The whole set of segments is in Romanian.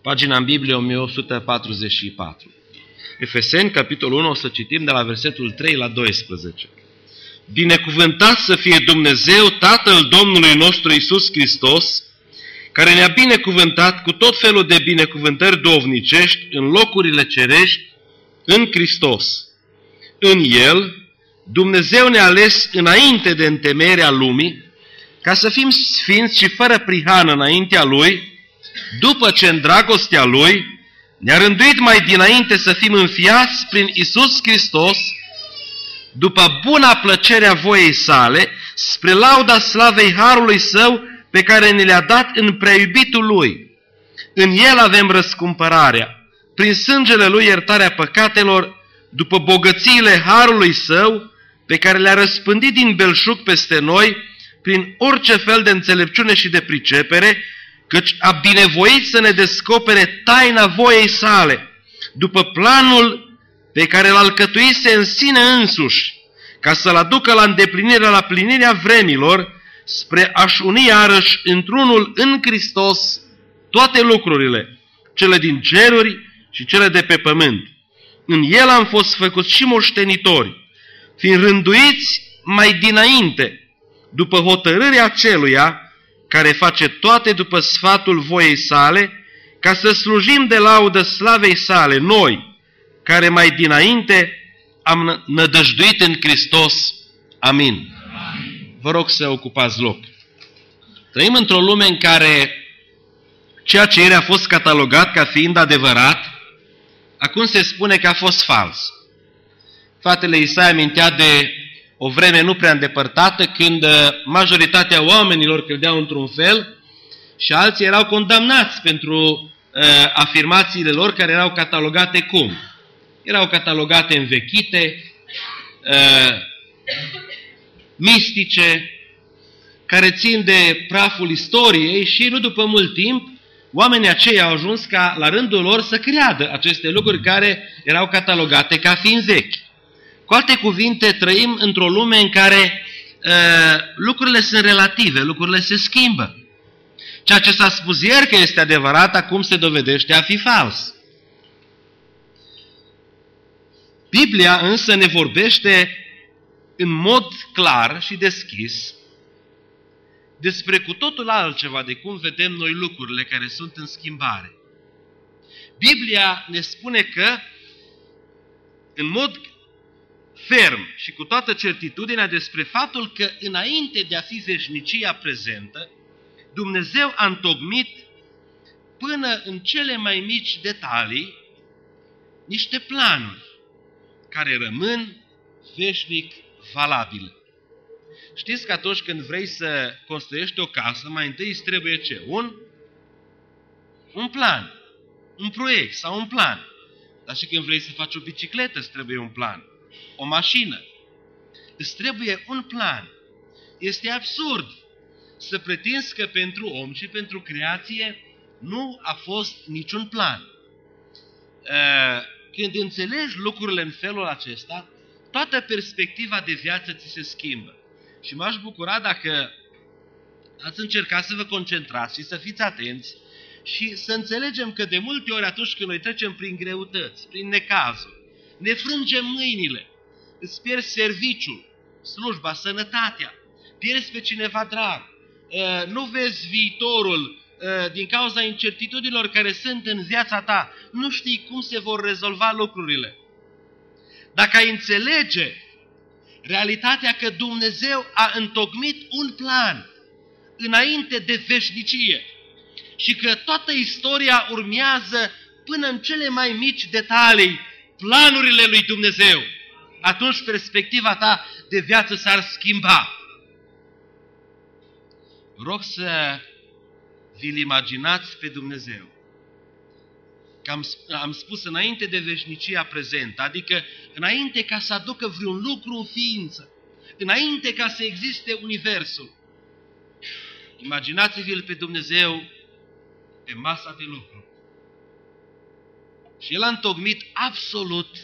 Pagina în Biblie 1144. Efeseni, capitolul 1, o să citim de la versetul 3 la 12. Binecuvântat să fie Dumnezeu, Tatăl Domnului nostru Iisus Hristos, care ne-a binecuvântat cu tot felul de binecuvântări duhovnicești în locurile cerești în Hristos. În El, Dumnezeu ne-a ales înainte de întemeierea lumii, ca să fim sfinți și fără prihană înaintea Lui, după ce în dragostea Lui ne-a rânduit mai dinainte să fim înfiați prin Iisus Hristos, după buna plăcere a voiei sale, spre lauda slavei harului Său, pe care ne le-a dat în preiubitul Lui. În El avem răscumpărarea, prin sângele Lui iertarea păcatelor, după bogățiile harului Său, pe care le-a răspândit din belșug peste noi, prin orice fel de înțelepciune și de pricepere, căci a binevoit să ne descopere taina voiei sale, după planul pe care l-a alcătuise în sine însuși, ca să-l aducă la îndeplinire, la plinirea vremilor, spre a-și uni iarăși într-unul în Hristos toate lucrurile, cele din ceruri și cele de pe pământ. În El am fost făcuți și moștenitori, fiind rânduiți mai dinainte, după hotărârea celuia care face toate după sfatul voiei sale, ca să slujim de laudă slavei sale, noi, care mai dinainte am nădăjduit în Hristos. Amin. Vă rog să ocupați loc. Trăim într-o lume în care ceea ce ieri a fost catalogat ca fiind adevărat, acum se spune că a fost fals. Fratele Isaia amintea de o vreme nu prea îndepărtată, când majoritatea oamenilor credeau într-un fel și alții erau condamnați pentru afirmațiile lor care erau catalogate cum? Erau catalogate învechite, mistice, care țin de praful istoriei și nu după mult timp, oamenii aceia au ajuns ca la rândul lor să creadă aceste lucruri care erau catalogate ca fiind vechi. Cu alte cuvinte, trăim într-o lume în care lucrurile sunt relative, lucrurile se schimbă. Ceea ce s-a spus ieri că este adevărat, acum se dovedește a fi fals. Biblia însă ne vorbește în mod clar și deschis despre cu totul altceva de cum vedem noi lucrurile care sunt în schimbare. Biblia ne spune că în mod ferm și cu toată certitudinea despre faptul că înainte de a fi veșnicia prezentă, Dumnezeu a întocmit până în cele mai mici detalii niște planuri care rămân veșnic valabile. Știți că atunci când vrei să construiești o casă, mai întâi îți trebuie ce? Un plan, un proiect sau un plan. Dar și când vrei să faci o bicicletă, îți trebuie un plan. O mașină. Îți trebuie un plan. Este absurd să pretinzi că pentru om și pentru creație nu a fost niciun plan. Când înțelegi lucrurile în felul acesta, toată perspectiva de viață ți se schimbă. Și m-aș bucura dacă ați încercat să vă concentrați și să fiți atenți și să înțelegem că de multe ori atunci când noi trecem prin greutăți, prin necazuri, ne frângem mâinile, îți pierzi serviciul, slujba, sănătatea, pierzi pe cineva drag, nu vezi viitorul din cauza incertitudinilor care sunt în viața ta, nu știi cum se vor rezolva lucrurile. Dacă ai înțelege realitatea că Dumnezeu a întocmit un plan înainte de veșnicie și că toată istoria urmează până în cele mai mici detalii planurile lui Dumnezeu, atunci perspectiva ta de viață s-ar schimba. Rog să vi-l imaginați pe Dumnezeu. Că am spus înainte de veșnicia prezentă, adică înainte ca să aducă vreun lucru în ființă, înainte ca să existe universul. Imaginați-vi-l pe Dumnezeu pe masa de lucru. Și El a întocmit absolut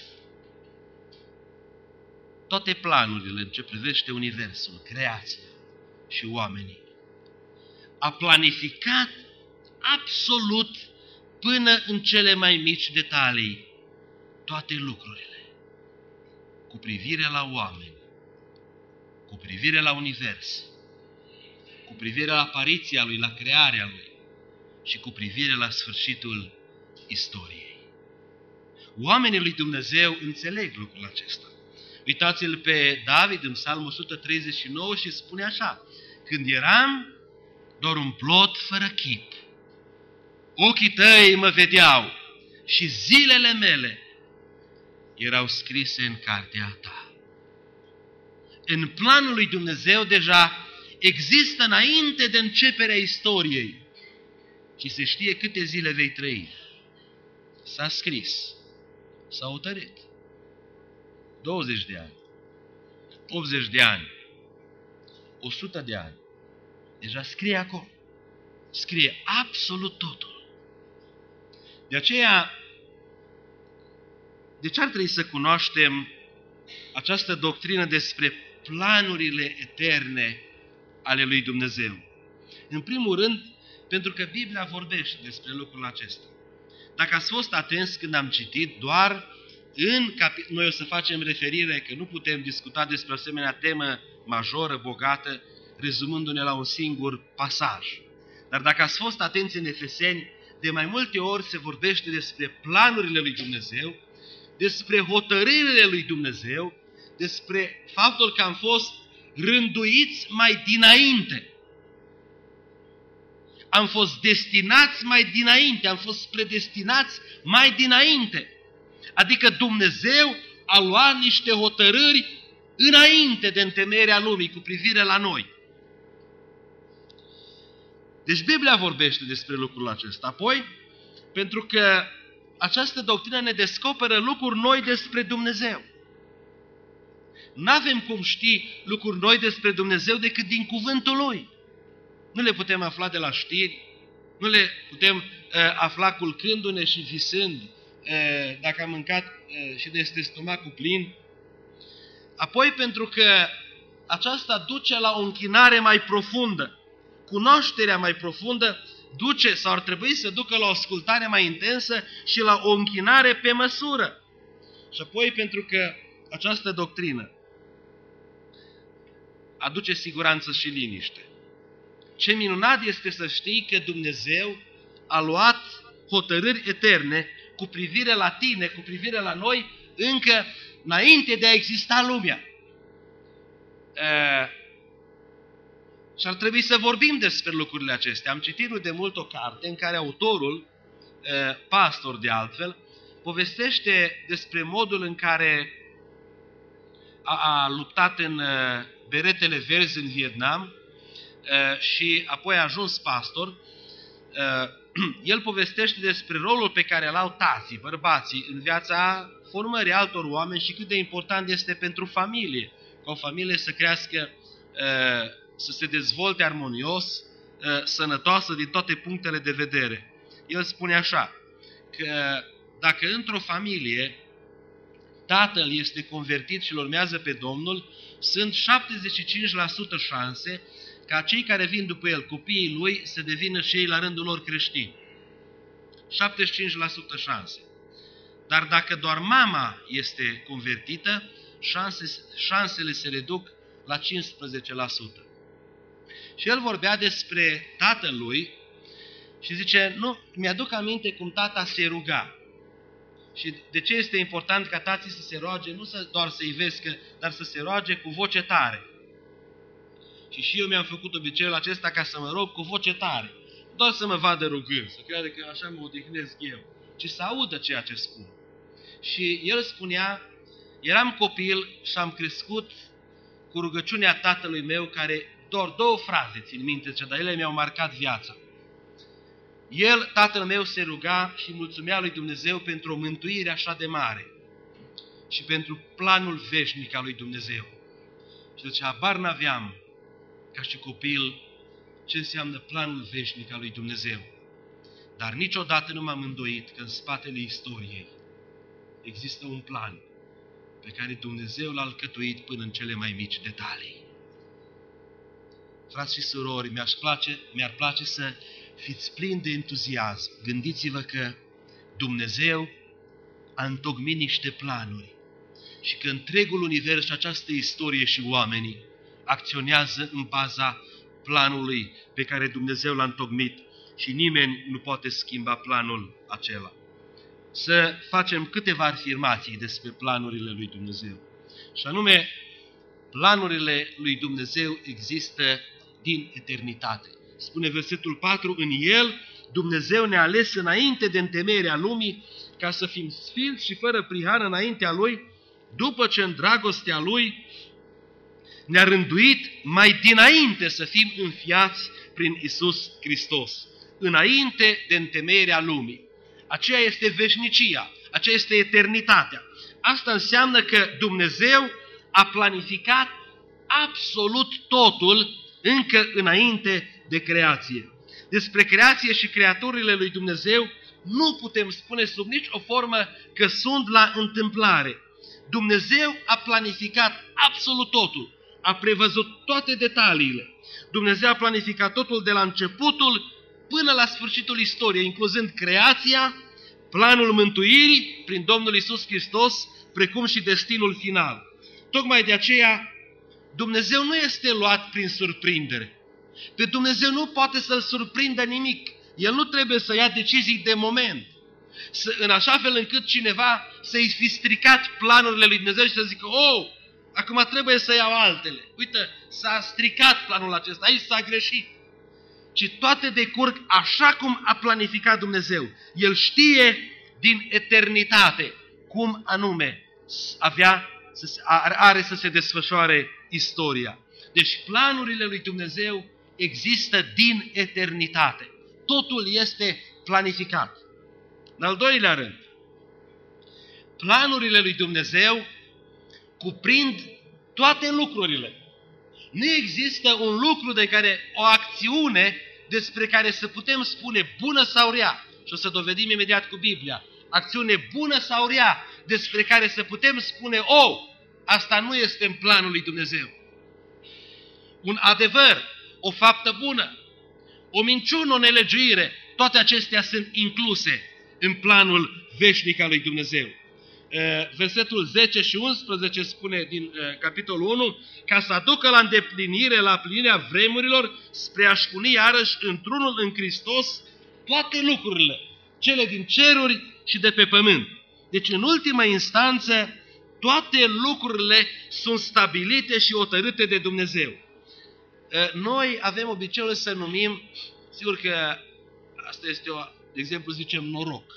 toate planurile în ce privește universul, creația și oamenii. A planificat absolut până în cele mai mici detalii toate lucrurile cu privire la oameni, cu privire la univers, cu privire la apariția Lui, la crearea Lui și cu privire la sfârșitul istoriei. Oamenii lui Dumnezeu înțeleg lucrul acesta. Uitați-l pe David în Psalmul 139 și spune așa: când eram doar un plot fără chip, ochii tăi mă vedeau și zilele mele erau scrise în cartea ta. În planul lui Dumnezeu deja există înainte de începerea istoriei și se știe câte zile vei trăi. S-a scris, s-a hotărât. 20 de ani, 80 de ani, 100 de ani. Deja scrie acolo. Scrie absolut totul. De aceea, de ce ar trebui să cunoaștem această doctrină despre planurile eterne ale lui Dumnezeu? În primul rând, pentru că Biblia vorbește despre lucrul acesta. Dacă ați fost atenți când am citit, doar noi o să facem referire că nu putem discuta despre o asemenea temă majoră, bogată, rezumându-ne la un singur pasaj. Dar dacă ați fost atenți în Efeseni, de mai multe ori se vorbește despre planurile lui Dumnezeu, despre hotărârile lui Dumnezeu, despre faptul că am fost rânduiți mai dinainte. Am fost destinați mai dinainte, am fost predestinați mai dinainte. Adică Dumnezeu a luat niște hotărâri înainte de întemeierea lumii cu privire la noi. Deci Biblia vorbește despre lucrul acesta. Apoi, pentru că această doctrină ne descoperă lucruri noi despre Dumnezeu. N-avem cum ști lucruri noi despre Dumnezeu decât din cuvântul Lui. Nu le putem afla de la știri, nu le putem afla culcându-ne și visând dacă am mâncat și este stomacul plin. Apoi pentru că aceasta duce la o închinare mai profundă. Cunoașterea mai profundă duce sau ar trebui să ducă la o ascultare mai intensă și la o închinare pe măsură. Și apoi pentru că această doctrină aduce siguranță și liniște. Ce minunat este să știi că Dumnezeu a luat hotărâri eterne cu privire la tine, cu privire la noi, încă înainte de a exista lumea. Și ar trebui să vorbim despre lucrurile acestea. Am citit de mult o carte în care autorul, pastor de altfel, povestește despre modul în care a luptat în beretele verzi în Vietnam și apoi a ajuns pastor. El povestește despre rolul pe care îl au tații, bărbații, în viața formării altor oameni și cât de important este pentru familie, ca o familie să crească, să se dezvolte armonios, sănătoasă din toate punctele de vedere. El spune așa, că dacă într-o familie tatăl este convertit și îl urmează pe Domnul, sunt 75% șanse ca cei care vin după el, copiii lui, să devină și ei la rândul lor creștini. 75% șanse. Dar dacă doar mama este convertită, șansele se reduc la 15%. Și el vorbea despre tatăl lui și zice, nu, mi-aduc aminte cum tata se ruga. Și de ce este important ca tații să se roage, nu doar să ivescă, dar să se roage cu voce tare. Și eu mi-am făcut obiceiul acesta ca să mă rog cu voce tare. Doar să mă vadă rugând, să creadă că așa mă odihnesc eu, ci să audă ceea ce spun. Și el spunea, eram copil și am crescut cu rugăciunea tatălui meu, care doar 2 fraze țin minte, dar ele mi-au marcat viața. Tatăl meu, se ruga și mulțumea lui Dumnezeu pentru o mântuire așa de mare și pentru planul veșnic al lui Dumnezeu. Și deci habar n-aveam, ca și copil, ce înseamnă planul veșnic al lui Dumnezeu. Dar niciodată nu m-am îndoit că în spatele istoriei există un plan pe care Dumnezeu l-a alcătuit până în cele mai mici detalii. Frați și surori, mi-ar place să fiți plini de entuziasm. Gândiți-vă că Dumnezeu a întocmit niște planuri și că întregul univers și această istorie și oamenii acționează în baza planului pe care Dumnezeu l-a întocmit și nimeni nu poate schimba planul acela. Să facem câteva afirmații despre planurile lui Dumnezeu. Și anume, planurile lui Dumnezeu există din eternitate. Spune versetul 4, în el Dumnezeu ne-a ales înainte de întemeierea lumii ca să fim sfinți și fără prihană înaintea Lui, după ce în dragostea Lui ne-a rânduit mai dinainte să fim înfiați prin Iisus Hristos. Înainte de întemeierea lumii. Aceea este veșnicia, aceea este eternitatea. Asta înseamnă că Dumnezeu a planificat absolut totul încă înainte de creație. Despre creație și creaturile lui Dumnezeu nu putem spune sub nicio formă că sunt la întâmplare. Dumnezeu a planificat absolut totul, a prevăzut toate detaliile. Dumnezeu a planificat totul de la începutul până la sfârșitul istoriei, incluzând creația, planul mântuirii prin Domnul Iisus Hristos, precum și destinul final. Tocmai de aceea, Dumnezeu nu este luat prin surprindere. Pe Dumnezeu nu poate să-L surprindă nimic. El nu trebuie să ia decizii de moment. În așa fel încât cineva să-i fi stricat planurile lui Dumnezeu și să zică, oh, acum trebuie să iau altele. Uite, s-a stricat planul acesta, aici s-a greșit. Ci toate decurg așa cum a planificat Dumnezeu. El știe din eternitate cum anume are să se desfășoare istoria. Deci planurile lui Dumnezeu există din eternitate. Totul este planificat. În al doilea rând, planurile lui Dumnezeu cuprind toate lucrurile. Nu există un lucru o acțiune despre care să putem spune bună sau rea. Și o să dovedim imediat cu Biblia. Acțiune bună sau rea despre care să putem spune, asta nu este în planul lui Dumnezeu. Un adevăr, o faptă bună, o minciună, o nelegiuire, toate acestea sunt incluse în planul veșnic al lui Dumnezeu. Versetul 10 și 11 spune din capitolul 1, ca să aducă la îndeplinire, la plinirea vremurilor, spre a-și puni iarăși într-unul în Hristos toate lucrurile, cele din ceruri și de pe pământ. Deci, în ultima instanță, toate lucrurile sunt stabilite și hotărâte de Dumnezeu. Noi avem obiceiul să numim, sigur că asta este, de exemplu, zicem noroc.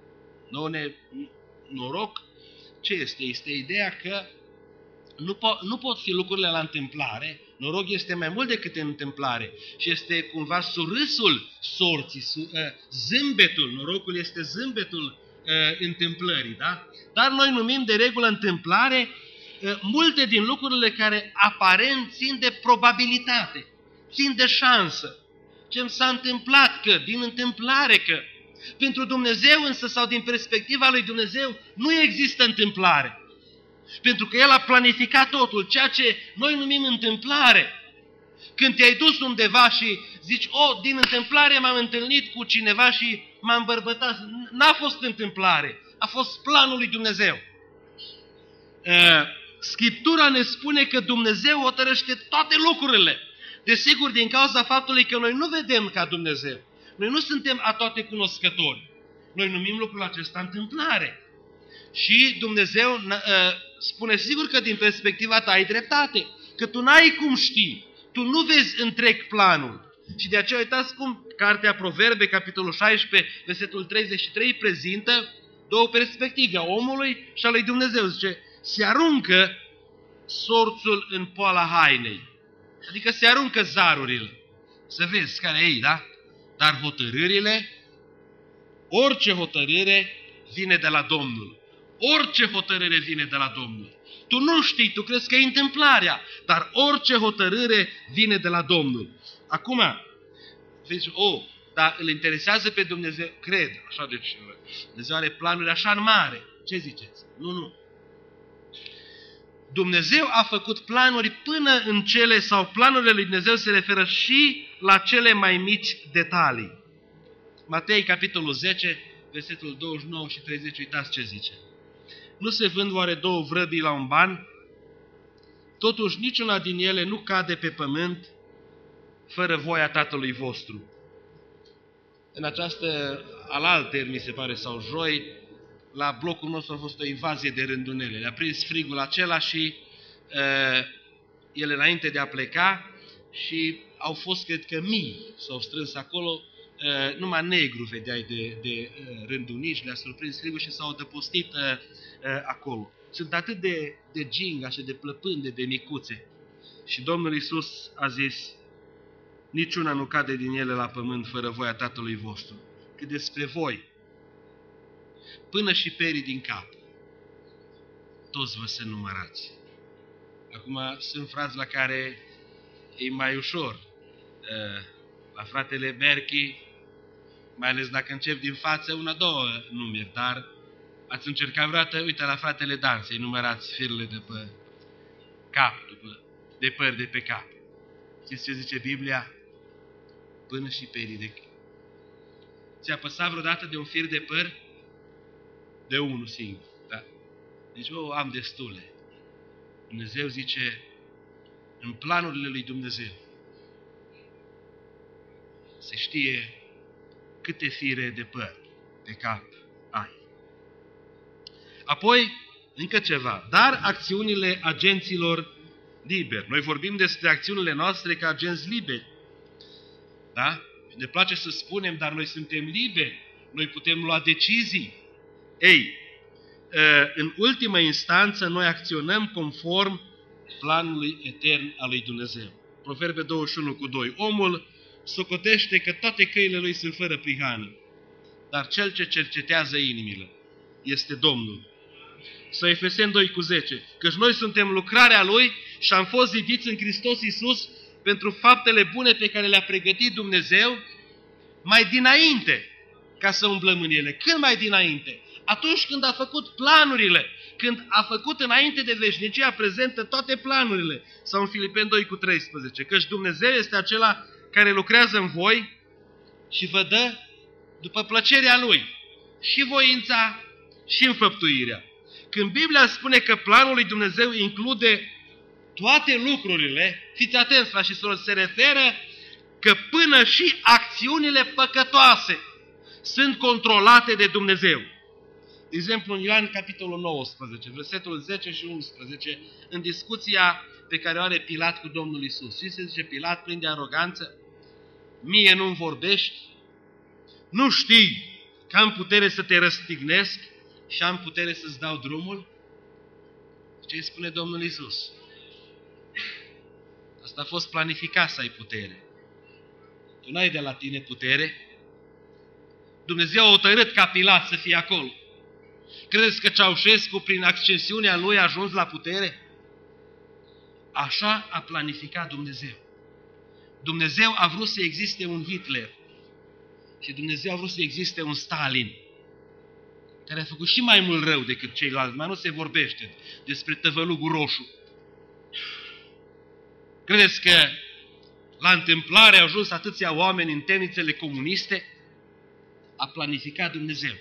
Noroc, ce este? Este ideea că nu pot fi lucrurile la întâmplare. Noroc este mai mult decât în întâmplare și este cumva surâsul sorții, zâmbetul. Norocul este zâmbetul întâmplării, da? Dar noi numim de regulă întâmplare multe din lucrurile care aparent țin de probabilitate, țin de șansă. Ce s-a întâmplat că, din întâmplare că. Pentru Dumnezeu însă, sau din perspectiva lui Dumnezeu, nu există întâmplare. Pentru că El a planificat totul, ceea ce noi numim întâmplare. Când te-ai dus undeva și zici, din întâmplare m-am întâlnit cu cineva și m-am îmbărbătat. N-a fost întâmplare, a fost planul lui Dumnezeu. Scriptura ne spune că Dumnezeu hotărăște toate lucrurile. Desigur, din cauza faptului că noi nu vedem ca Dumnezeu. Noi nu suntem a toate cunoscători. Noi numim lucrul acesta întâmplare. Și Dumnezeu spune, sigur că din perspectiva ta ai dreptate, că tu n-ai cum ști, tu nu vezi întreg planul. Și de aceea uitați cum Cartea Proverbe, capitolul 16, versetul 33, prezintă două perspective, a omului și a lui Dumnezeu. Zice, se aruncă sorțul în poala hainei. Adică se aruncă zarurile. Să vezi care e ei, da? Dar hotărârile, orice hotărâre vine de la Domnul. Orice hotărâre vine de la Domnul. Tu nu știi, tu crezi că e întâmplarea, dar orice hotărâre vine de la Domnul. Acum, vezi, dar îl interesează pe Dumnezeu, cred, așa, deci Dumnezeu are planuri așa în mare. Ce ziceți? Nu. Dumnezeu a făcut planuri până în planurile lui Dumnezeu se referă și la cele mai mici detalii. Matei, capitolul 10, versetul 29 și 30, uitați ce zice. Nu se vând oare 2 vrăbii la un ban? Totuși niciuna din ele nu cade pe pământ fără voia Tatălui vostru. În această alaltăieri, mi se pare, sau joi, la blocul nostru a fost o invazie de rândunele. Le-a prins frigul acela și ele înainte de a pleca și au fost, cred că, mii s-au strâns acolo, numai negru vedeai de rândunici, le-a surprins frigul și s-au adăpostit acolo. Sunt atât de gingașe, de plăpânde, de micuțe. Și Domnul Iisus a zis, niciuna nu cade din ele la pământ fără voia Tatălui vostru. Cât despre voi, până și perii din cap, toți vă sunt numărați. Acum sunt frați la care e mai ușor. La fratele Berchi, mai ales dacă încep din față, 1-2 numeri, dar ați încercat vreodată, uite, la fratele Dan, să-i numărați firele de pe cap, de păr de pe cap. Știți ce zice Biblia? Până și perii de cap. Ți-a păsat vreodată de un fir de păr? De unul singur, da? Deci, am destule. Dumnezeu zice, în planurile lui Dumnezeu, se știe câte fire de păr pe cap ai. Apoi, încă ceva, dar acțiunile agenților liberi. Noi vorbim despre acțiunile noastre ca agenți liberi. Da? Ne place să spunem, dar noi suntem liberi. Noi putem lua decizii. Ei, în ultimă instanță, noi acționăm conform planului etern al lui Dumnezeu. Proverbe 21:2. Omul socotește că toate căile lui sunt fără prihană, dar cel ce cercetează inimile este Domnul. Sau Efeseni 2:10. Căci noi suntem lucrarea Lui și am fost zidiți în Hristos Iisus pentru faptele bune pe care le-a pregătit Dumnezeu mai dinainte ca să umblăm în ele. Când mai dinainte? Atunci când a făcut planurile, când a făcut înainte de veșnicia prezentă toate planurile. Sau în Filipeni 2:13. Căci Dumnezeu este acela care lucrează în voi și vă dă după plăcerea Lui și voința și înfăptuirea. Când Biblia spune că planul lui Dumnezeu include toate lucrurile, fiți atenți, frați și surori, se referă că până și acțiunile păcătoase sunt controlate de Dumnezeu. De exemplu, în Ioan, capitolul 19, versetul 10 și 11, în discuția pe care o are Pilat cu Domnul Iisus. Și se zice Pilat, plin de aroganță, mie nu-mi vorbești? Nu știi că am putere să te răstignesc și am putere să-ți dau drumul? Ce îi spune Domnul Iisus? Asta a fost planificat să ai putere. Tu n-ai de la tine putere. Dumnezeu a hotărât ca Pilat să fie acolo. Credeți că Ceaușescu, prin ascensiunea lui, a ajuns la putere? Așa a planificat Dumnezeu. Dumnezeu a vrut să existe un Hitler și Dumnezeu a vrut să existe un Stalin, care a făcut și mai mult rău decât ceilalți, mai nu se vorbește despre tăvălugul roșu. Credeți că la întâmplare au ajuns atâția oameni în temnițele comuniste? A planificat Dumnezeu.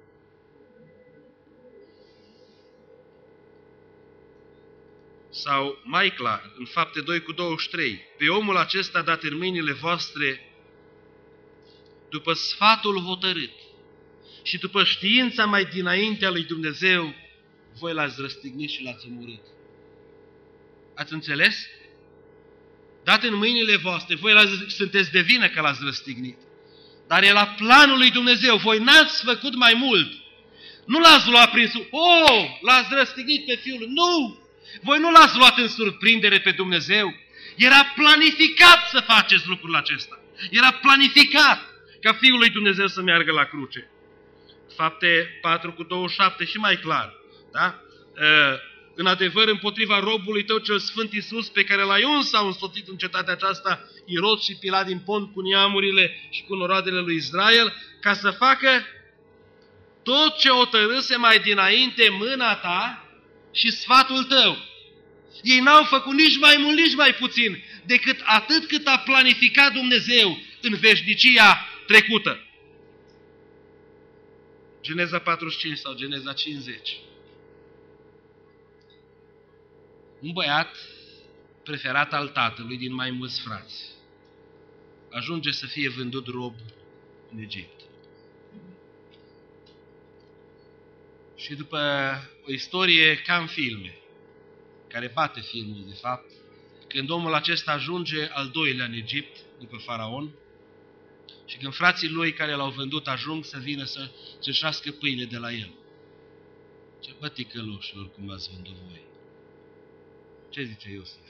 Sau mai clar, în Fapte 2:23, pe omul acesta dat în mâinile voastre după sfatul hotărât și după știința mai dinainte a lui Dumnezeu, voi l-ați răstignit și l-ați omorât. Ați înțeles? Dat în mâinile voastre, voi sunteți de vină că l-ați răstignit. Dar e la planul lui Dumnezeu, voi n-ați făcut mai mult. Nu l-ați luat prin l-ați răstignit pe Fiul. Nu! Voi nu l-ați luat în surprindere pe Dumnezeu. Era planificat să faceți lucrul acesta. Era planificat ca Fiul lui Dumnezeu să meargă la cruce. Fapte 4:27 și mai clar. Da? În adevăr, împotriva robului tău cel Sfânt Iisus, pe care l-ai uns, au însoțit în cetatea aceasta Irod și Pilat din Pont cu neamurile și cu noroadele lui Israel, ca să facă tot ce hotărâse mai dinainte mâna ta și sfatul tău. Ei n-au făcut nici mai mult, nici mai puțin, decât atât cât a planificat Dumnezeu în veșnicia trecută. Geneza 45 sau Geneza 50. Un băiat preferat al tatălui din mai mulți frați ajunge să fie vândut rob în Egipt. Și după o istorie ca în filme, care bate filmul de fapt, când omul acesta ajunge al doilea în Egipt, după faraon, și când frații lui care l-au vândut ajung să vină să cerșească pâine de la el. Ce bă, ticăloșilor, cum l-ați vândut voi? Ce zice Iosif?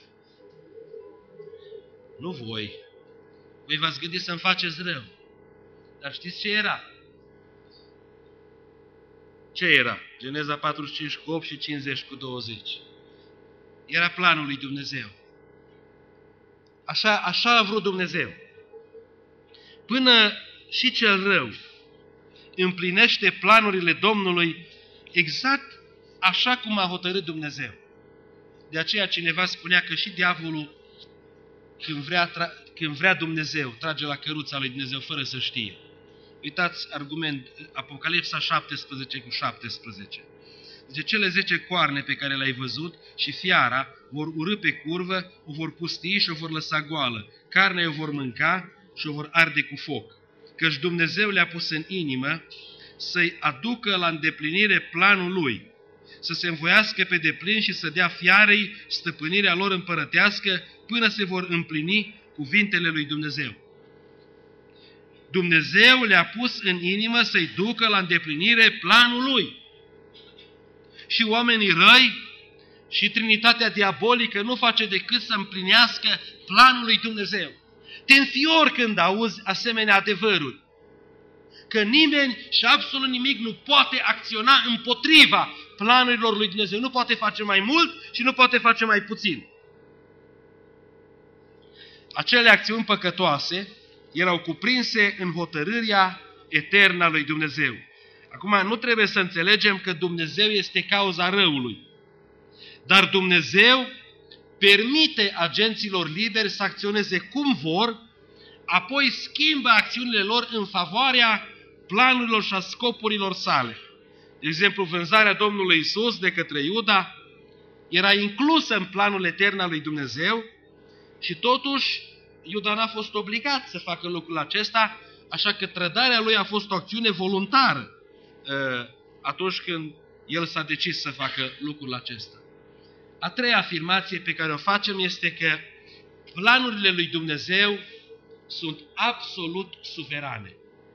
Nu voi. Voi v-ați gândit să-mi faceți rău. Dar știți ce era? Ce era? Geneza 45 cu 8 și 50 cu 20. Era planul lui Dumnezeu. Așa a vrut Dumnezeu. Până și cel rău împlinește planurile Domnului exact așa cum a hotărât Dumnezeu. De aceea cineva spunea că și diavolul, când vrea Dumnezeu, trage la căruța lui Dumnezeu fără să știe. Uitați argument, Apocalipsa 17 cu 17. Zice, cele 10 coarne pe care le-ai văzut și fiara vor urî pe curvă, o vor pustii și o vor lăsa goală. Carnea o vor mânca și o vor arde cu foc. Căci Dumnezeu le-a pus în inimă să-i aducă la îndeplinire planul lui, să se învoiască pe deplin și să dea fiarei stăpânirea lor împărătească până se vor împlini cuvintele lui Dumnezeu. Dumnezeu le-a pus în inimă să-i ducă la îndeplinire planul lui. Și oamenii răi și Trinitatea diabolică nu face decât să împlinească planul lui Dumnezeu. Te înfiori când auzi asemenea adevăruri. Că nimeni și absolut nimic nu poate acționa împotriva planurilor lui Dumnezeu. Nu poate face mai mult și nu poate face mai puțin. Acele acțiuni păcătoase erau cuprinse în hotărârea eternă a lui Dumnezeu. Acum, nu trebuie să înțelegem că Dumnezeu este cauza răului. Dar Dumnezeu permite agenților liberi să acționeze cum vor, apoi schimbă acțiunile lor în favoarea planurilor și a scopurilor sale. De exemplu, vânzarea Domnului Iisus de către Iuda era inclusă în planul etern al lui Dumnezeu și totuși Iuda n-a fost obligat să facă lucrul acesta, așa că trădarea lui a fost o acțiune voluntară atunci când el s-a decis să facă lucrul acesta. A treia afirmație pe care o facem este că planurile lui Dumnezeu sunt absolut suverane.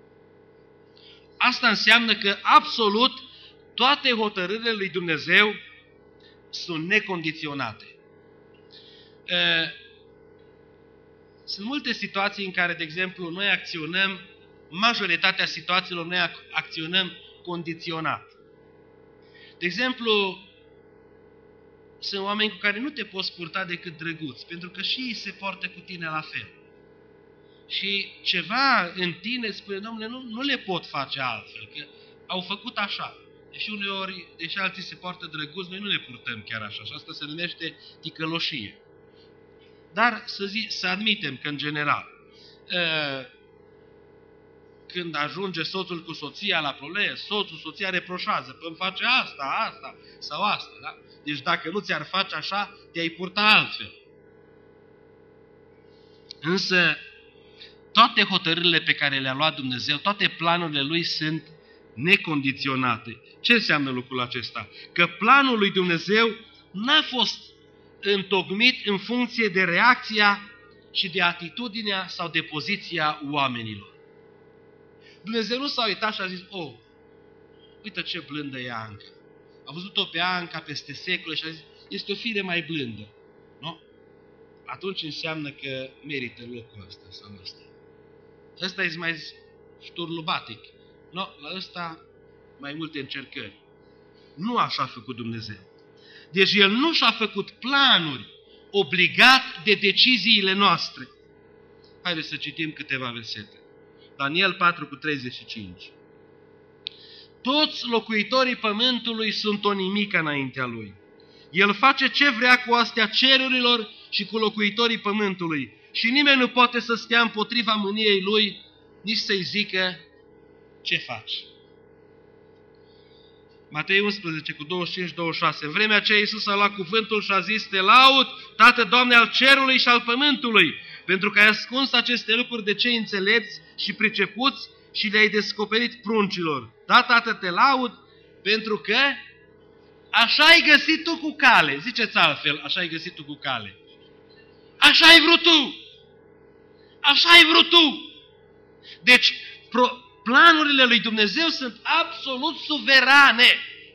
Asta înseamnă că absolut toate hotărârile lui Dumnezeu sunt necondiționate. Sunt multe situații în care, de exemplu, noi acționăm, majoritatea situațiilor noi acționăm condiționat. De exemplu, sunt oameni cu care nu te poți purta decât drăguți, pentru că și ei se poartă cu tine la fel. Și ceva în tine spune, Domnule, nu le pot face altfel, că au făcut așa. Deși uneori, deși alții se poartă drăguți, noi nu ne purtăm chiar așa. Și asta se numește ticăloșie. Dar să admitem că, în general, când ajunge soțul cu soția la probleme, soțul, soția reproșează, că îmi face asta sau asta. Da? Deci dacă nu ți-ar face așa, te-ai purta altfel. Însă, toate hotărârile pe care le-a luat Dumnezeu, toate planurile Lui sunt necondiționate. Ce înseamnă lucrul acesta? Că planul lui Dumnezeu n-a fost întocmit în funcție de reacția și de atitudinea sau de poziția oamenilor. Dumnezeu nu s-a uitat și a zis, uite ce blândă e Anca. A văzut-o pe Anca peste secole și a zis, este o fire mai blândă. Nu? Atunci înseamnă că merită locul ăsta sau ăsta. Ăsta e mai șturlubatic. Nu, la ăsta mai multe încercări. Nu așa a făcut Dumnezeu. Deci El nu și-a făcut planuri obligat de deciziile noastre. Haideți să citim câteva versete. Daniel 4 cu 35. Toți locuitorii pământului sunt o nimică înaintea Lui. El face ce vrea cu astea cerurilor și cu locuitorii pământului. Și nimeni nu poate să stea împotriva mâniei Lui, nici să-i zică ce faci. Matei 11 cu 25-26. În vremea aceea Iisus a luat cuvântul și a zis: Te laud, Tată, Doamne, al cerului și al pământului, pentru că ai ascuns aceste lucruri de cei înțelepți și pricepuți și le-ai descoperit pruncilor. Da, Tată, te laud, pentru că așa ai găsit tu cu cale. Ziceți altfel, așa ai găsit tu cu cale. Așa ai vrut tu. Așa ai vrut tu. Deci, planurile lui Dumnezeu sunt absolut suverane.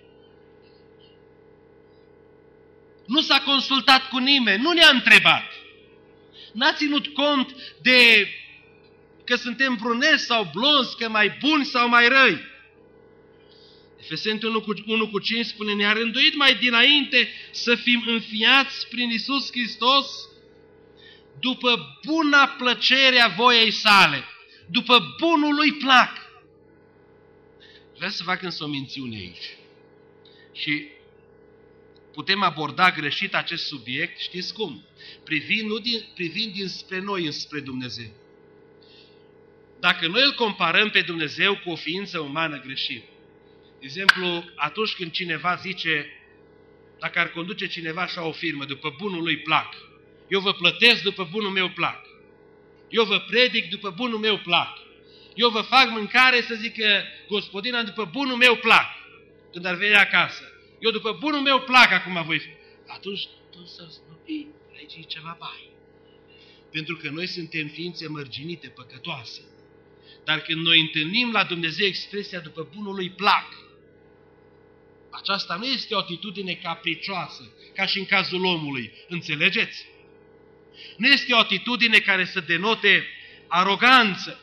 Nu s-a consultat cu nimeni, nu ne-a întrebat. N-a ținut cont de că suntem brunezi sau blonzi, că mai buni sau mai răi. Efeseni 1:5 spune: ne-a rânduit mai dinainte să fim înfiați prin Iisus Hristos după buna plăcere a voiei sale, după bunul lui plac. Vreau să fac însă o mențiune aici. Și putem aborda greșit acest subiect, știți cum? Privind dinspre noi, înspre Dumnezeu. Dacă noi îl comparăm pe Dumnezeu cu o ființă umană, greșim. De exemplu, atunci când cineva zice, dacă ar conduce cineva așa o firmă, după bunul lui plac, eu vă plătesc după bunul meu plac, eu vă predic după bunul meu plac, eu vă fac mâncare, să zică gospodina, după bunul meu plac, când ar veni acasă, eu după bunul meu plac acum voi fi. Atunci, tu să spui, aici e ceva bai. Pentru că noi suntem ființe mărginite, păcătoase. Dar când noi întâlnim la Dumnezeu expresia după bunul lui plac, aceasta nu este o atitudine capricioasă, ca și în cazul omului. Înțelegeți? Nu este o atitudine care să denote aroganță.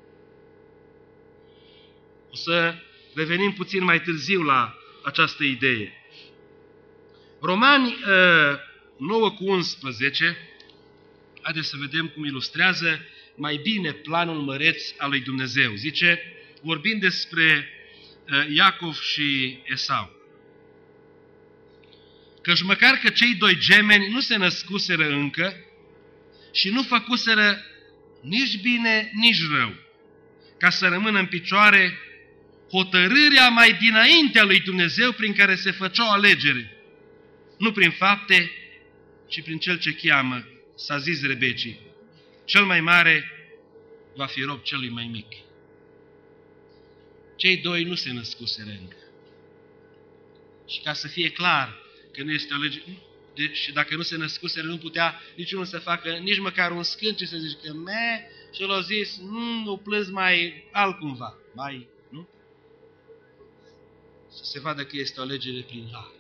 O să revenim puțin mai târziu la această idee. Romani 9:11, haideți să vedem cum ilustrează mai bine planul măreț al lui Dumnezeu. Zice, vorbind despre Iacov și Esau: căci măcar că cei doi gemeni nu se născuseră încă și nu făcuseră nici bine, nici rău, ca să rămână în picioare hotărârea mai dinaintea lui Dumnezeu prin care se făcea o alegere, nu prin fapte, ci prin cel ce cheamă. S-a zis Rebecii: cel mai mare va fi rob celui mai mic. Cei doi nu se născuseră încă. Și ca să fie clar că nu este o lege, și dacă nu se născuseră, nu putea niciunul să facă nici măcar un scânt și să zică și el a zis, nu plâns mai altcumva, mai, nu? Să se vadă că este o alegere prin har.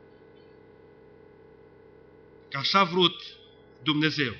Că așa a vrut Dumnezeu.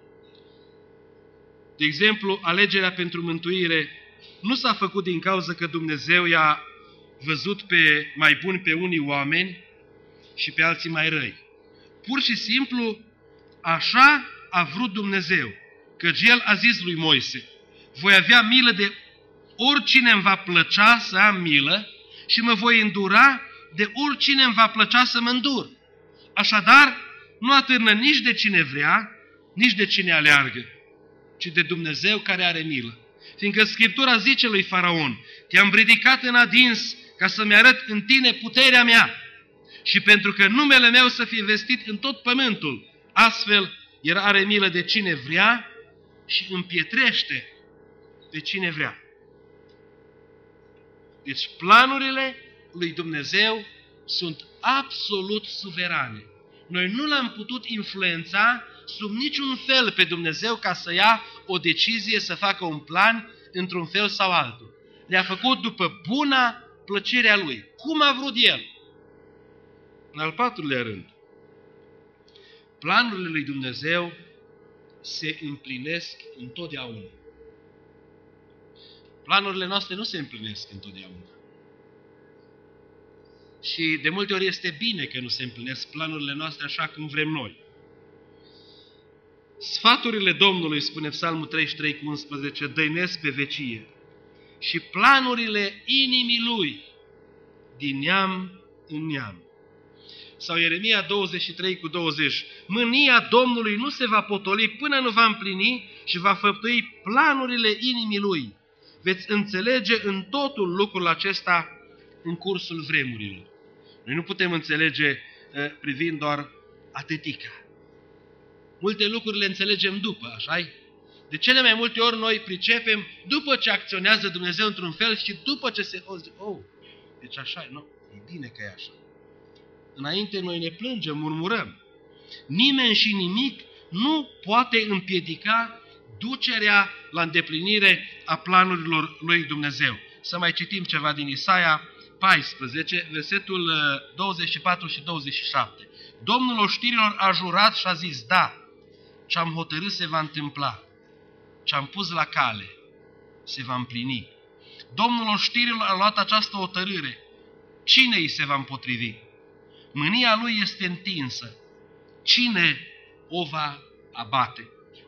De exemplu, alegerea pentru mântuire nu s-a făcut din cauza că Dumnezeu i-a văzut pe mai buni pe unii oameni și pe alții mai răi. Pur și simplu, așa a vrut Dumnezeu, căci El a zis lui Moise: voi avea milă de oricine îmi va plăcea să am milă și mă voi îndura de oricine îmi va plăcea să mă îndur. Așadar, nu atârnă nici de cine vrea, nici de cine aleargă, ci de Dumnezeu care are milă. Fiindcă Scriptura zice lui Faraon: te-am ridicat în adins ca să-mi arăt în tine puterea mea și pentru că numele meu să fie vestit în tot pământul. Astfel, El are milă de cine vrea și împietrește de cine vrea. Deci planurile lui Dumnezeu sunt absolut suverane. Noi nu l-am putut influența sub niciun fel pe Dumnezeu ca să ia o decizie, să facă un plan într-un fel sau altul. Le-a făcut după buna plăcerea Lui, cum a vrut El. În al patrulea rând, planurile lui Dumnezeu se împlinesc întotdeauna. Planurile noastre nu se împlinesc întotdeauna. Și de multe ori este bine că nu se împlinesc planurile noastre așa cum vrem noi. Sfaturile Domnului, spune Psalmul 33:11, dăinesc pe vecie și planurile inimii Lui din neam în neam. Sau Ieremia 23:20, mânia Domnului nu se va potoli până nu va împlini și va făptui planurile inimii Lui. Veți înțelege în totul lucrul acesta în cursul vremurilor. Noi nu putem înțelege privind doar atâtica. Multe lucruri le înțelegem după, așa-i? De cele mai multe ori noi pricepem după ce acționează Dumnezeu într-un fel și după ce se... deci așa, nu? E bine că e așa. Înainte noi ne plângem, murmurăm. Nimeni și nimic nu poate împiedica ducerea la îndeplinire a planurilor lui Dumnezeu. Să mai citim ceva din Isaia 14, versetul 24 și 27. Domnul oștirilor a jurat și a zis, da, ce-am hotărât se va întâmpla, ce-am pus la cale se va împlini. Domnul oștirilor a luat această hotărâre. Cine îi se va împotrivi? Mânia lui este întinsă. Cine o va abate?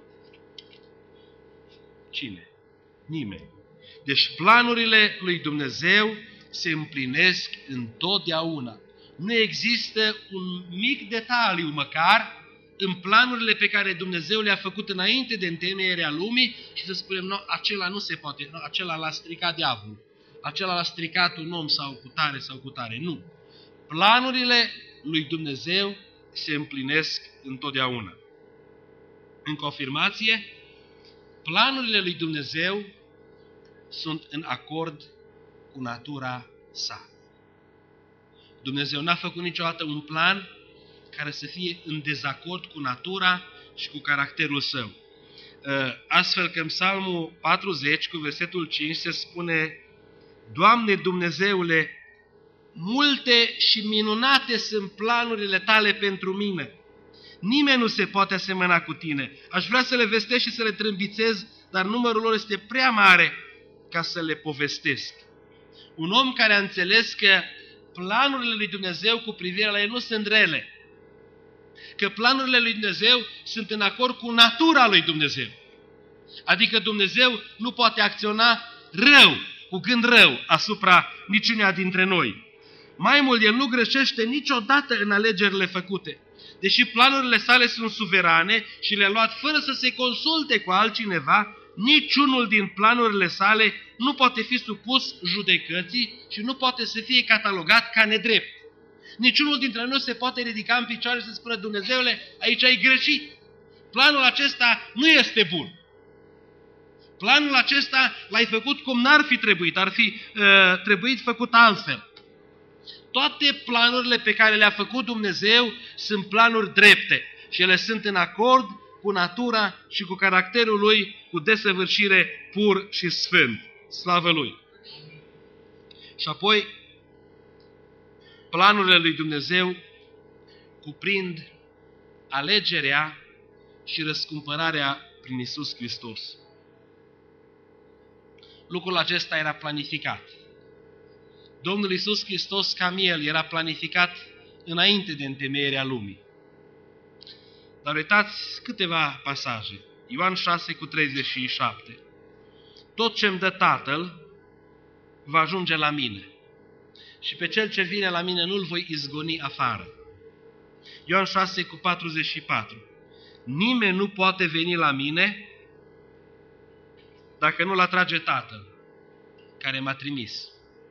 Cine? Nimeni. Deci planurile lui Dumnezeu se împlinesc întotdeauna. Nu există un mic detaliu măcar în planurile pe care Dumnezeu le-a făcut înainte de întemeierea lumii și să spunem, nu, acela nu se poate, nu, acela l-a stricat diavolul, acela l-a stricat un om sau cu tare. Nu. Planurile lui Dumnezeu se împlinesc întotdeauna. În confirmație, planurile lui Dumnezeu sunt în acord cu natura sa. Dumnezeu n-a făcut niciodată un plan care să fie în dezacord cu natura și cu caracterul său. Astfel că în Psalmul 40, cu versetul 5, se spune, Doamne Dumnezeule, multe și minunate sunt planurile tale pentru mine. Nimeni nu se poate asemăna cu tine. Aș vrea să le vestesc și să le trâmbițez, dar numărul lor este prea mare ca să le povestesc. Un om care a înțeles că planurile lui Dumnezeu cu privire la el nu sunt rele, că planurile lui Dumnezeu sunt în acord cu natura lui Dumnezeu. Adică Dumnezeu nu poate acționa rău, cu gând rău, asupra niciuneia dintre noi. Mai mult, El nu greșește niciodată în alegerile făcute. Deși planurile sale sunt suverane și le-a luat fără să se consulte cu altcineva, niciunul din planurile sale nu poate fi supus judecății și nu poate să fie catalogat ca nedrept. Niciunul dintre noi se poate ridica în picioare și să spună, Dumnezeule, aici ai greșit. Planul acesta nu este bun. Planul acesta l-ai făcut cum n-ar fi trebuit, ar fi trebuit făcut altfel. Toate planurile pe care le-a făcut Dumnezeu sunt planuri drepte și ele sunt în acord cu natura și cu caracterul Lui, cu desăvârșire pur și sfânt. Slavă Lui! Și apoi, planurile lui Dumnezeu cuprind alegerea și răscumpărarea prin Iisus Hristos. Lucrul acesta era planificat. Domnul Iisus Hristos ca miel era planificat înainte de întemeierea lumii. Dar uitați câteva pasaje. Ioan 6 cu 37. Tot ce-mi dă Tatăl va ajunge la mine. Și pe cel ce vine la mine nu-l voi izgoni afară. Ioan 6 cu 44. Nimeni nu poate veni la mine dacă nu-l atrage Tatăl care m-a trimis.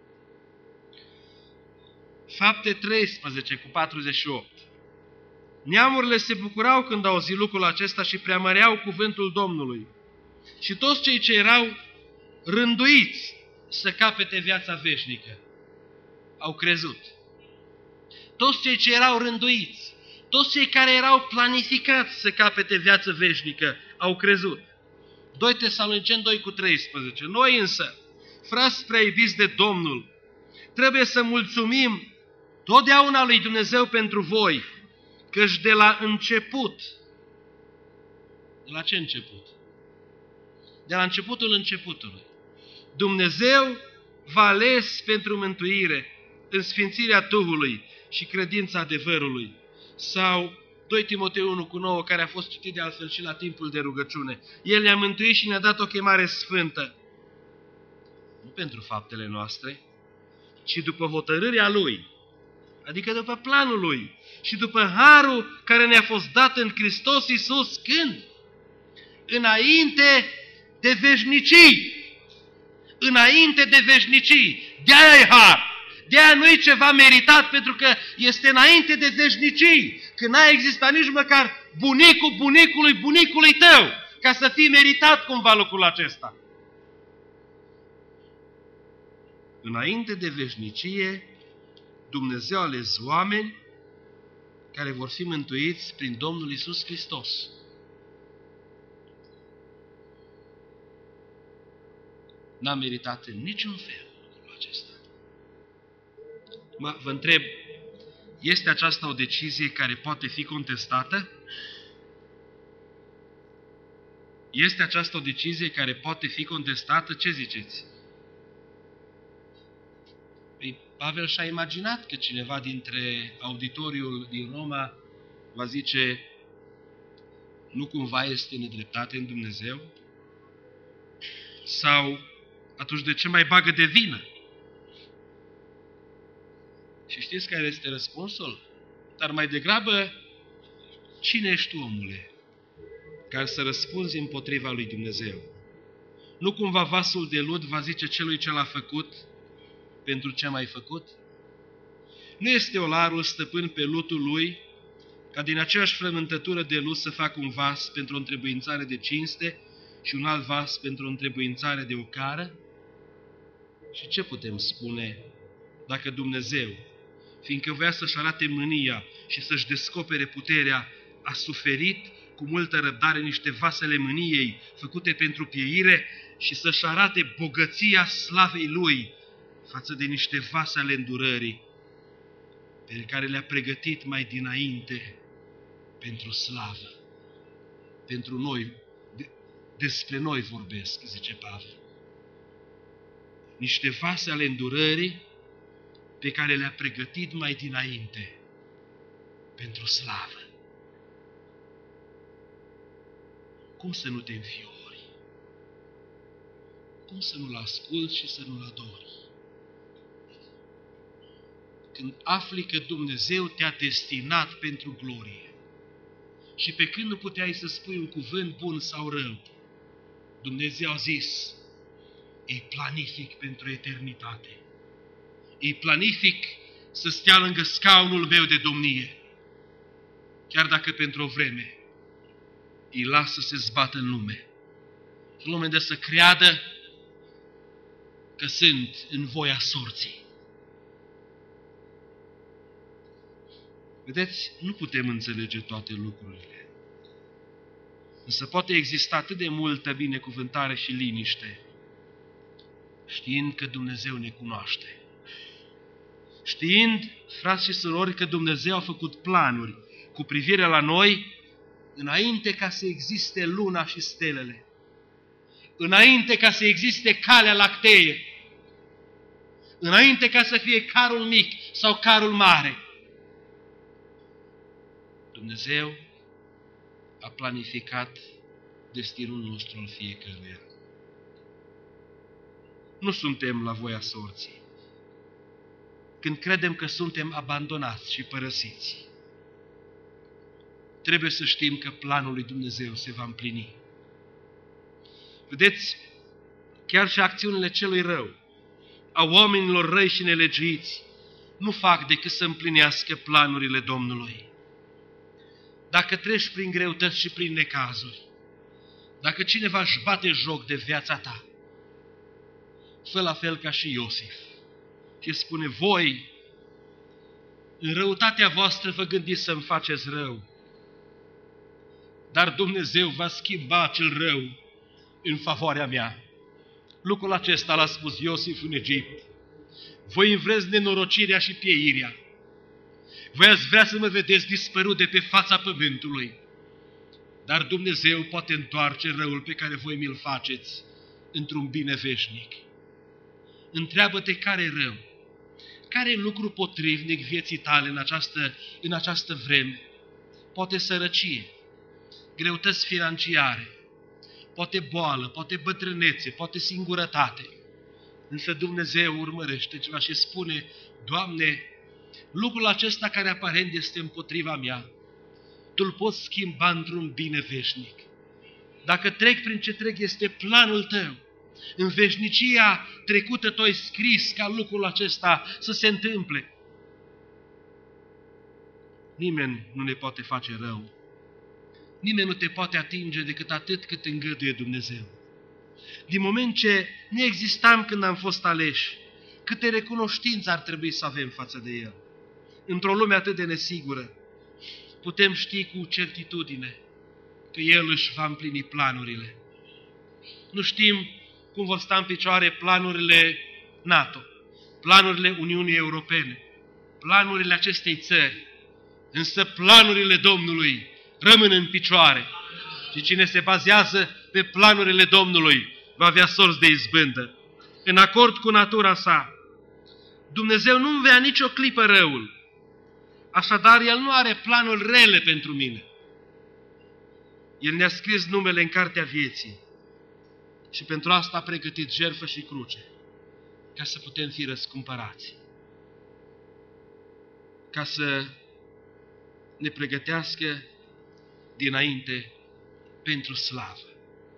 Fapte 13 cu 48. Neamurile se bucurau când au auzit lucrul acesta și preamăreau cuvântul Domnului. Și toți cei ce erau rânduiți să capete viața veșnică au crezut. Toți cei ce erau rânduiți, toți cei care erau planificați să capete viață veșnică au crezut. 2 Tesaloniceni 2 cu 13. Noi însă, frați prea iubiți de Domnul, trebuie să mulțumim totdeauna lui Dumnezeu pentru voi, căci de la început, de la ce început? De la începutul începutului. Dumnezeu v-a ales pentru mântuire în sfințirea Duhului și credința adevărului. Sau 2 Timotei 1 cu 9, care a fost citit de altfel și la timpul de rugăciune. El ne-a mântuit și ne-a dat o chemare sfântă. Nu pentru faptele noastre, ci după hotărârea Lui, adică după planul Lui și după harul care ne-a fost dat în Hristos Iisus când? Înainte de veșnicii. Înainte de veșnicii. De-aia e har. De aia nu e ceva meritat, pentru că este înainte de veșnicii, când n-a existat nici măcar bunicul bunicului bunicului tău, ca să fii meritat cumva lucrul acesta. Înainte de veșnicie, Dumnezeu a ales oameni care vor fi mântuiți prin Domnul Iisus Hristos. N-a meritat în niciun fel lucrul acesta. Vă întreb, este aceasta o decizie care poate fi contestată? Este aceasta o decizie care poate fi contestată? Ce ziceți? Păi, Pavel și-a imaginat că cineva dintre auditoriul din Roma va zice: nu cumva este nedreptate în Dumnezeu? Sau atunci de ce mai bagă de vină? Și știți care este răspunsul? Dar mai degrabă, cine ești tu, omule, care să răspunzi împotriva lui Dumnezeu? Nu cumva vasul de lut va zice celui ce l-a făcut: pentru ce m-ai făcut? Nu este olarul stăpân pe lutul lui, ca din aceeași frământătură de lut să facă un vas pentru o întrebuințare de cinste și un alt vas pentru o întrebuințare de ocară? Și ce putem spune dacă Dumnezeu, fiindcă voia să-și arate mânia și să-și descopere puterea, a suferit cu multă răbdare niște vasele mâniei făcute pentru pieire și să-și arate bogăția slavei Lui față de niște vase ale îndurării pe care le-a pregătit mai dinainte pentru slavă. Pentru noi, despre noi vorbesc, zice Pavel. Niște vase ale îndurării pe care le-a pregătit mai dinainte pentru slavă. Cum să nu te înfiori? Cum să nu-L asculți și să nu-L adori? Când afli că Dumnezeu te-a destinat pentru glorie și pe când nu puteai să spui un cuvânt bun sau rău, Dumnezeu a zis: îi planific pentru eternitate. Îi planific să stea lângă scaunul meu de domnie, chiar dacă pentru o vreme îi las să se zbată în lume. Și lumea de să creadă că sunt în voia sorții. Vedeți, nu putem înțelege toate lucrurile. Însă poate exista atât de multă binecuvântare și liniște, știind că Dumnezeu ne cunoaște. Știind, frați și surori, că Dumnezeu a făcut planuri cu privire la noi înainte ca să existe luna și stelele, înainte ca să existe Calea Lactee, înainte ca să fie carul mic sau carul mare. Dumnezeu a planificat destinul nostru al fiecăruia. Nu suntem la voia sorții. Când credem că suntem abandonați și părăsiți, trebuie să știm că planul lui Dumnezeu se va împlini. Vedeți, chiar și acțiunile celui rău, a oamenilor răi și nelegiuiți, nu fac decât să împlinească planurile Domnului. Dacă treci prin greutăți și prin necazuri, dacă cineva își bate joc de viața ta, fă la fel ca și Iosif și spune: voi, în răutatea voastră vă gândiți să-mi faceți rău, dar Dumnezeu va schimba acel rău în favoarea mea. Lucrul acesta l-a spus Iosif în Egipt. Voi îmi vreți nenorocirea și pieirea. Voi ați vrea să mă vedeți dispărut de pe fața pământului, dar Dumnezeu poate întoarce răul pe care voi mi-l faceți într-un bine veșnic. Întreabă-te care e rău, care e lucru potrivnic vieții tale în această vreme. Poate sărăcie, greutăți financiare, poate boală, poate bătrânețe, poate singurătate. Însă Dumnezeu urmărește ceva și spune: Doamne, lucrul acesta care aparent este împotriva mea, Tu-l poți schimba într-un bine veșnic. Dacă trec prin ce trec, este planul Tău. În veșnicia trecută tu ai scris ca lucrul acesta să se întâmple. Nimeni nu ne poate face rău. Nimeni nu te poate atinge decât atât cât îngăduie Dumnezeu. Din moment ce nu existam când am fost aleși, câte recunoștință ar trebui să avem față de El. Într-o lume atât de nesigură, putem ști cu certitudine că El își va împlini planurile. Nu știm cum vor sta în picioare planurile NATO, planurile Uniunii Europene, planurile acestei țări, însă planurile Domnului rămân în picioare. Și cine se bazează pe planurile Domnului va avea sorți de izbândă. În acord cu natura sa, Dumnezeu nu vrea nicio clipă răul. Așadar, El nu are planuri rele pentru mine. El ne-a scris numele în cartea vieții și pentru asta a pregătit jertfă și cruce, ca să putem fi răscumpărați, ca să ne pregătească dinainte pentru slavă.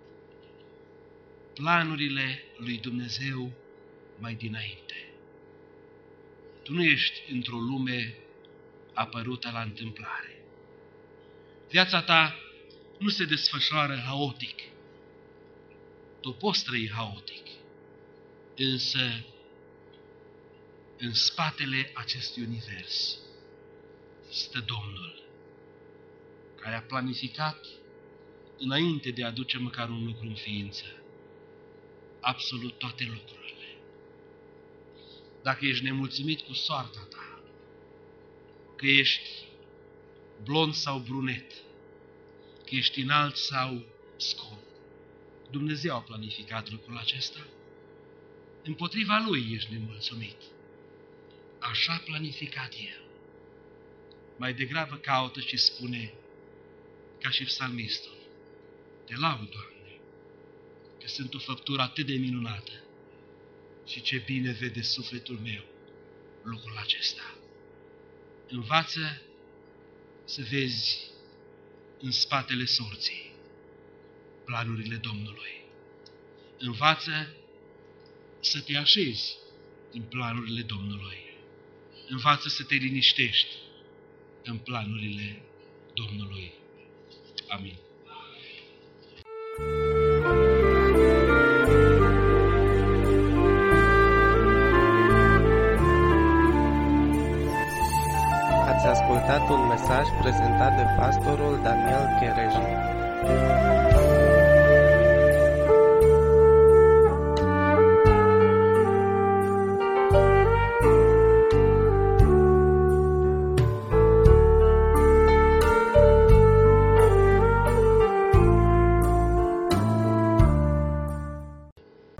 Planurile lui Dumnezeu mai dinainte. Tu nu ești într-o lume apărută la întâmplare. Viața ta nu se desfășoară haotic. Tu poți trăi haotic, însă în spatele acestui univers stă Domnul, care a planificat înainte de a aduce măcar un lucru în ființă, absolut toate lucrurile. Dacă ești nemulțumit cu soarta ta, că ești blond sau brunet, că ești înalt sau scund, Dumnezeu a planificat lucrul acesta. Împotriva Lui ești nemulțumit. Așa a planificat El. Mai degrabă caută și spune, ca și psalmistul, te laud, Doamne, că sunt o făptură atât de minunată și ce bine vede sufletul meu lucrul acesta. Învață să vezi în spatele sorții planurile Domnului. Învață să te așezi în planurile Domnului. Învață să te liniștești în planurile Domnului. Amin. Ați ascultat un mesaj prezentat de pastorul Daniel Chereja.